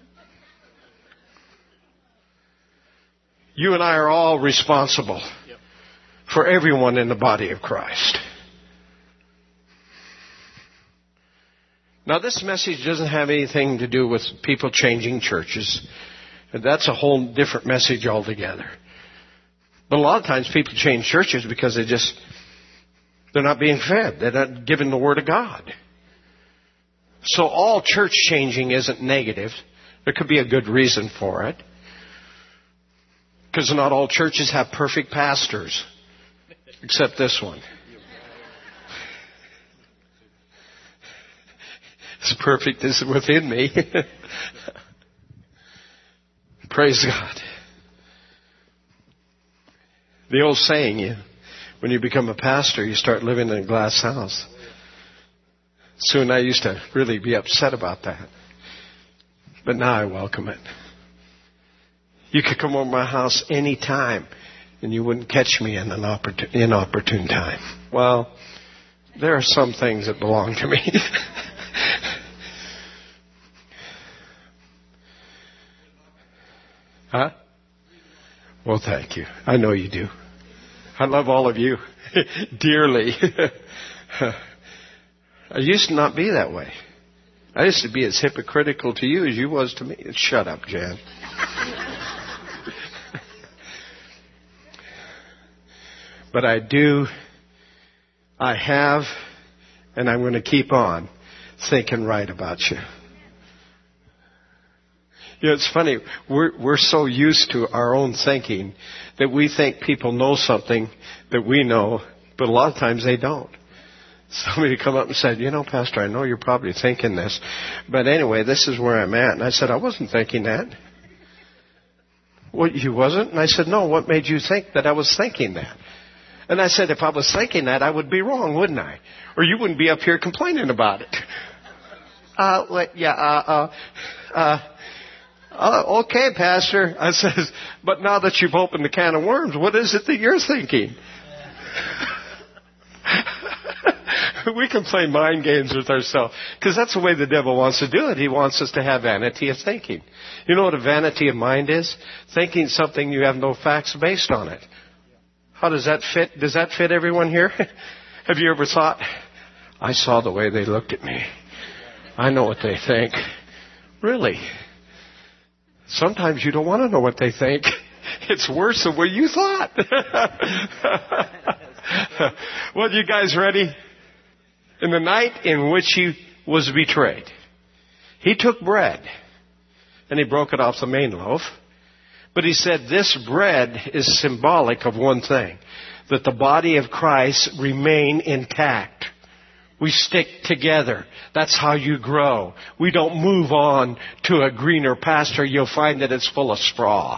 You and I are all responsible for everyone in the body of Christ. Now, this message doesn't have anything to do with people changing churches. That's a whole different message altogether. But a lot of times people change churches because they just, they're not being fed. They're not given the Word of God. So all church changing isn't negative. There could be a good reason for it. Because not all churches have perfect pastors. Except this one. As perfect as within me. Praise God. The old saying, you, when you become a pastor, you start living in a glass house. Soon I used to really be upset about that. But now I welcome it. You could come over my house any time and you wouldn't catch me in an opportune, inopportune time. Well, there are some things that belong to me. Huh? Well, thank you. I know you do. I love all of you dearly. I used to not be that way. I used to be as hypocritical to you as you was to me. Shut up, Jan. But I do, I have, and I'm going to keep on thinking right about you. You know, it's funny. We're, we're so used to our own thinking that we think people know something that we know, but a lot of times they don't. Somebody come up and said, you know, Pastor, I know you're probably thinking this, but anyway, this is where I'm at. And I said, I wasn't thinking that. What, you wasn't? And I said, no, what made you think that I was thinking that? And I said, if I was thinking that, I would be wrong, wouldn't I? Or you wouldn't be up here complaining about it. Uh, what, yeah, uh, uh, uh, Uh, okay, Pastor. I says, but now that you've opened the can of worms, what is it that you're thinking? We can play mind games with ourselves because that's the way the devil wants to do it. He wants us to have vanity of thinking. You know what a vanity of mind is? Thinking something you have no facts based on it. How does that fit? Does that fit everyone here? Have you ever thought, I saw the way they looked at me. I know what they think. Really? Sometimes you don't want to know what they think. It's worse than what you thought. Well, you guys ready? In the night in which he was betrayed, he took bread and he broke it off the main loaf. But he said this bread is symbolic of one thing, that the body of Christ remain intact. We stick together. That's how you grow. We don't move on to a greener pasture. You'll find that it's full of straw.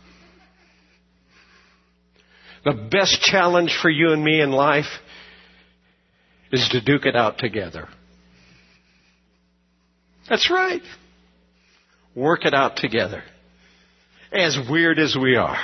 The best challenge for you and me in life is to duke it out together. That's right. Work it out together. As weird as we are.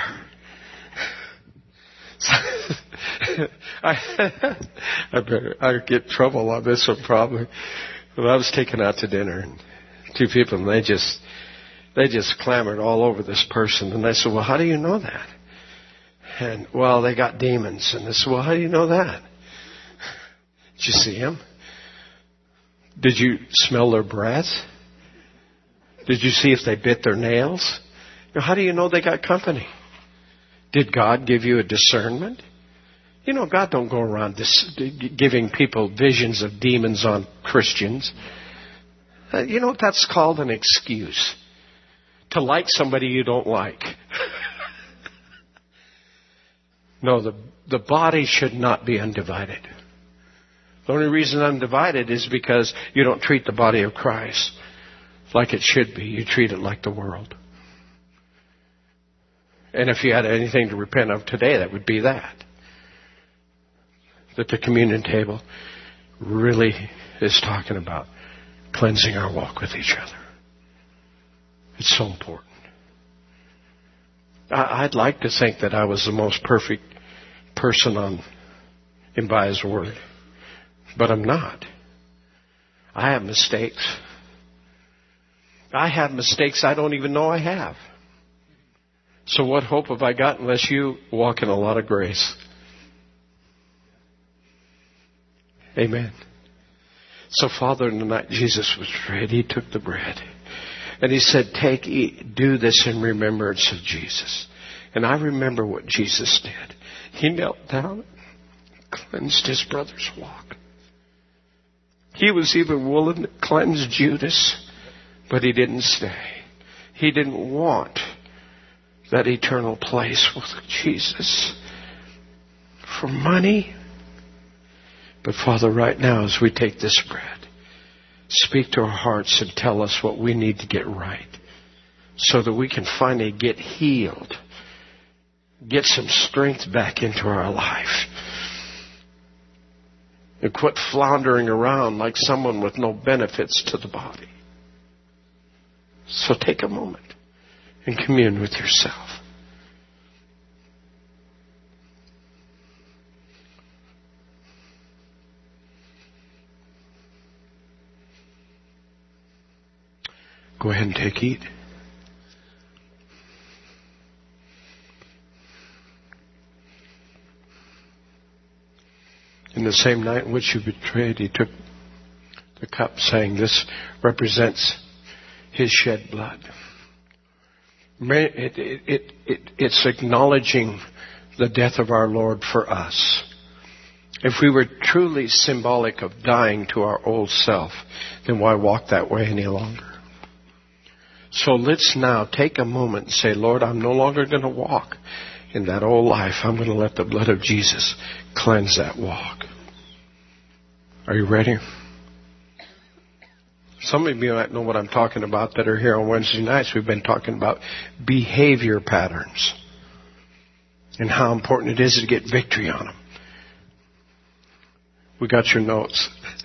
I, I better, I get trouble on this one probably. But I was taken out to dinner and two people and they just, they just clamored all over this person. And I said, well, how do you know that? And, well, they got demons. And they said, well, how do you know that? Did you see them? Did you smell their breath? Did you see if they bit their nails? You know, how do you know they got company? Did God give you a discernment? You know, God don't go around dis- giving people visions of demons on Christians. Uh, you know what that's called? An excuse. To like somebody you don't like. No, the, the body should not be undivided. The only reason undivided is because you don't treat the body of Christ like it should be. You treat it like the world. And if you had anything to repent of today, that would be that. That the communion table really is talking about cleansing our walk with each other. It's so important. I'd like to think that I was the most perfect person on in by His Word. But I'm not. I have mistakes. I have mistakes I don't even know I have. So what hope have I got unless you walk in a lot of grace? Amen. So Father, in the night Jesus was prayed, He took the bread. And He said, take, eat, do this in remembrance of Jesus. And I remember what Jesus did. He knelt down, cleansed His brother's walk. He was even willing to cleanse Judas, but he didn't stay. He didn't want that eternal place with Jesus for money. But Father, right now as we take this bread, speak to our hearts and tell us what we need to get right so that we can finally get healed, get some strength back into our life, and quit floundering around like someone with no benefits to the body. So take a moment and commune with yourself. Go ahead and take eat. In the same night in which He betrayed, He took the cup, saying, this represents His shed blood. It, it, it, it, it's acknowledging the death of our Lord for us. If we were truly symbolic of dying to our old self, then why walk that way any longer? So let's now take a moment and say, Lord, I'm no longer going to walk in that old life. I'm going to let the blood of Jesus cleanse that walk. Are you ready? Some of you might know what I'm talking about that are here on Wednesday nights. We've been talking about behavior patterns and how important it is to get victory on them. We got your notes.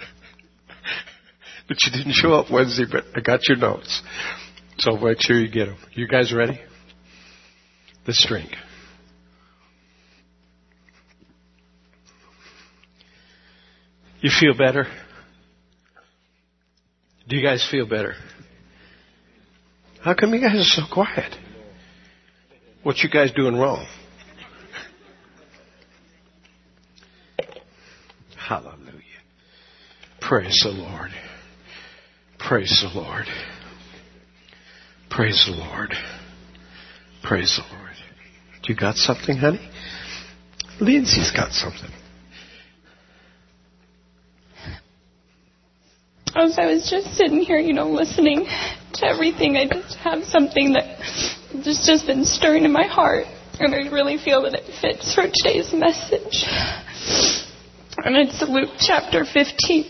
But you didn't show up Wednesday, but I got your notes. So make sure you get them. You guys ready? Let's drink. You feel better? Do you guys feel better? How come you guys are so quiet? What you guys doing wrong? Hallelujah. Praise the Lord. Praise the Lord. Praise the Lord. Praise the Lord. You got something, honey? Lindsay's got something. As I was just sitting here, you know, listening to everything, I just have something that it's just been stirring in my heart. And I really feel that it fits for today's message. And it's Luke chapter fifteen.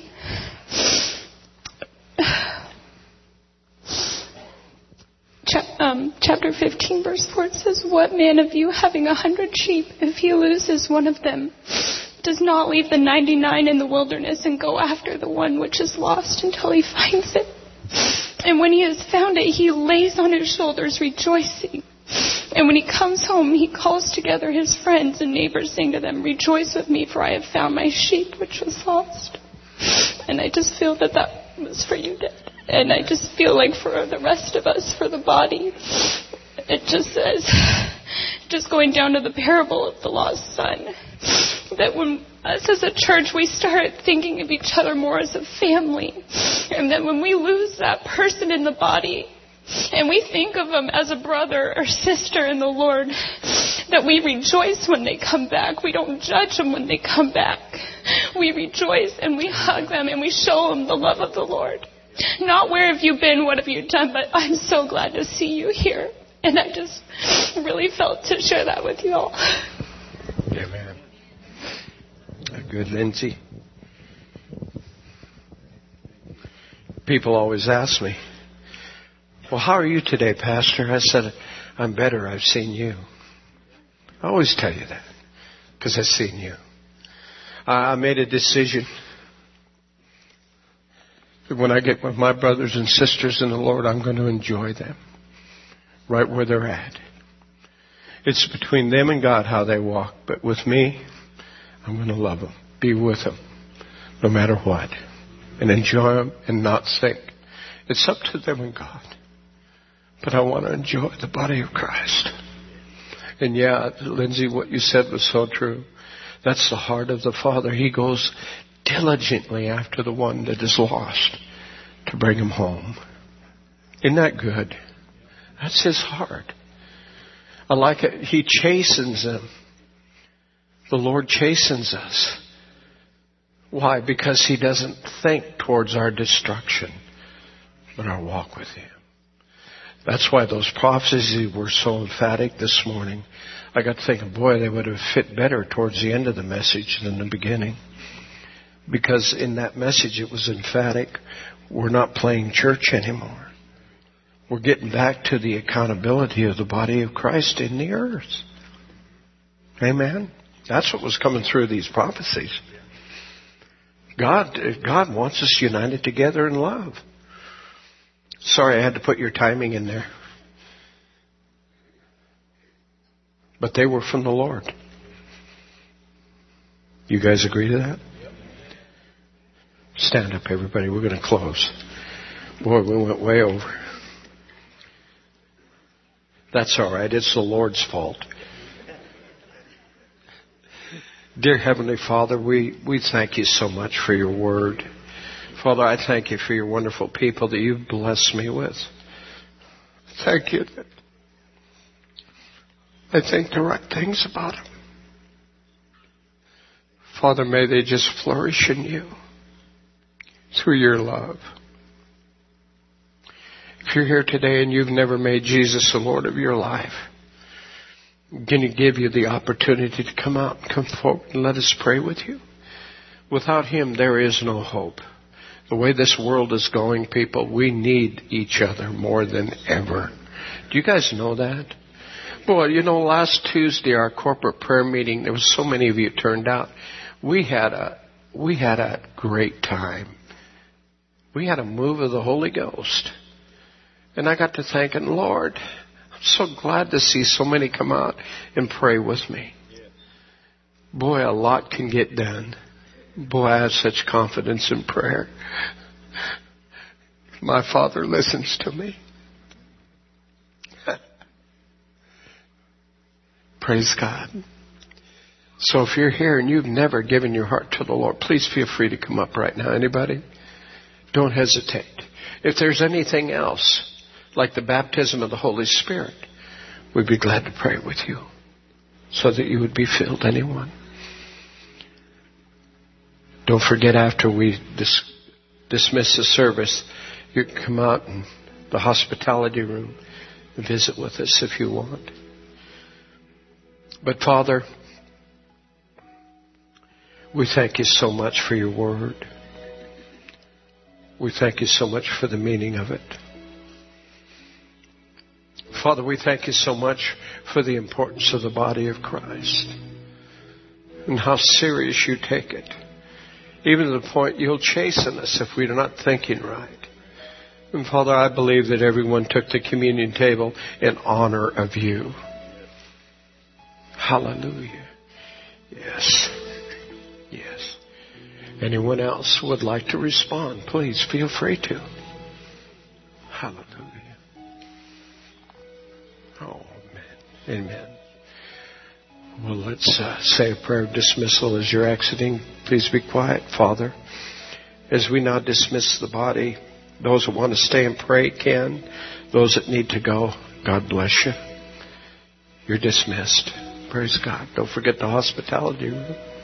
Cha- um, chapter fifteen, verse four, it says, "What man of you, having a hundred sheep, if he loses one of them, does not leave the ninety-nine in the wilderness and go after the one which is lost until he finds it? And when he has found it, he lays on his shoulders, rejoicing. And when he comes home, he calls together his friends and neighbors, saying to them, 'Rejoice with me, for I have found my sheep which was lost.'" And I just feel that that was for you, Dad. And I just feel like for the rest of us, for the body, it just says, just going down to the parable of the lost son, that when us as a church, we start thinking of each other more as a family. And that when we lose that person in the body, and we think of them as a brother or sister in the Lord, that we rejoice when they come back. We don't judge them when they come back. We rejoice and we hug them and we show them the love of the Lord. Not where have you been, what have you done, but I'm so glad to see you here. And I just really felt to share that with you all. Amen. Good, Lindsay. People always ask me, "Well, how are you today, Pastor?" I said, "I'm better. I've seen you." I always tell you that because I've seen you. I made a decision that when I get with my brothers and sisters in the Lord, I'm going to enjoy them right where they're at. It's between them and God how they walk. But with me, I'm going to love them, be with them, no matter what, and enjoy them and not think. It's up to them and God. But I want to enjoy the body of Christ. And yeah, Lindsay, what you said was so true. That's the heart of the Father. He goes diligently after the one that is lost to bring him home. Isn't that good? That's his heart. I like it. He chastens them. The Lord chastens us. Why? Because he doesn't think towards our destruction, but our walk with him. That's why those prophecies were so emphatic this morning. I got thinking, boy, they would have fit better towards the end of the message than the beginning. Because in that message it was emphatic. We're not playing church anymore. We're getting back to the accountability of the body of Christ in the earth. Amen? That's what was coming through these prophecies. God, God wants us united together in love. Sorry, I had to put your timing in there. But they were from the Lord. You guys agree to that? Stand up, everybody. We're going to close. Boy, we went way over. That's all right. It's the Lord's fault. Dear Heavenly Father, we, we thank you so much for your word. Father, I thank you for your wonderful people that you've blessed me with. Thank you that I think the right things about them. Father, may they just flourish in you through your love. If you're here today and you've never made Jesus the Lord of your life, I'm going to give you the opportunity to come out and come forward and let us pray with you. Without him, there is no hope. The way this world is going, people, we need each other more than ever. Do you guys know that? Boy, you know, last Tuesday, our corporate prayer meeting, there was so many of you turned out. We had a, we had a great time. We had a move of the Holy Ghost. And I got to thanking, Lord, I'm so glad to see so many come out and pray with me. Boy, a lot can get done. Boy, I have such confidence in prayer. My Father listens to me. Praise God. So if you're here and you've never given your heart to the Lord, please feel free to come up right now. Anybody? Don't hesitate. If there's anything else, like the baptism of the Holy Spirit, we'd be glad to pray with you so that you would be filled. Anyone? Don't forget, after we dis- dismiss the service, you can come out in the hospitality room Visit with us if you want. But Father, we thank you so much for your word. We thank you so much for the meaning of it. Father, we thank you so much for the importance of the body of Christ and how serious you take it. Even to the point you'll chasten us if we're not thinking right. And Father, I believe that everyone took the communion table in honor of you. Hallelujah. Yes. Yes. Anyone else would like to respond, please feel free to. Hallelujah. Oh, man. Amen. Well, let's uh, say a prayer of dismissal as you're exiting. Please be quiet, Father. As we now dismiss the body, those that want to stay and pray can. Those that need to go, God bless you. You're dismissed. Praise God. Don't forget the hospitality room.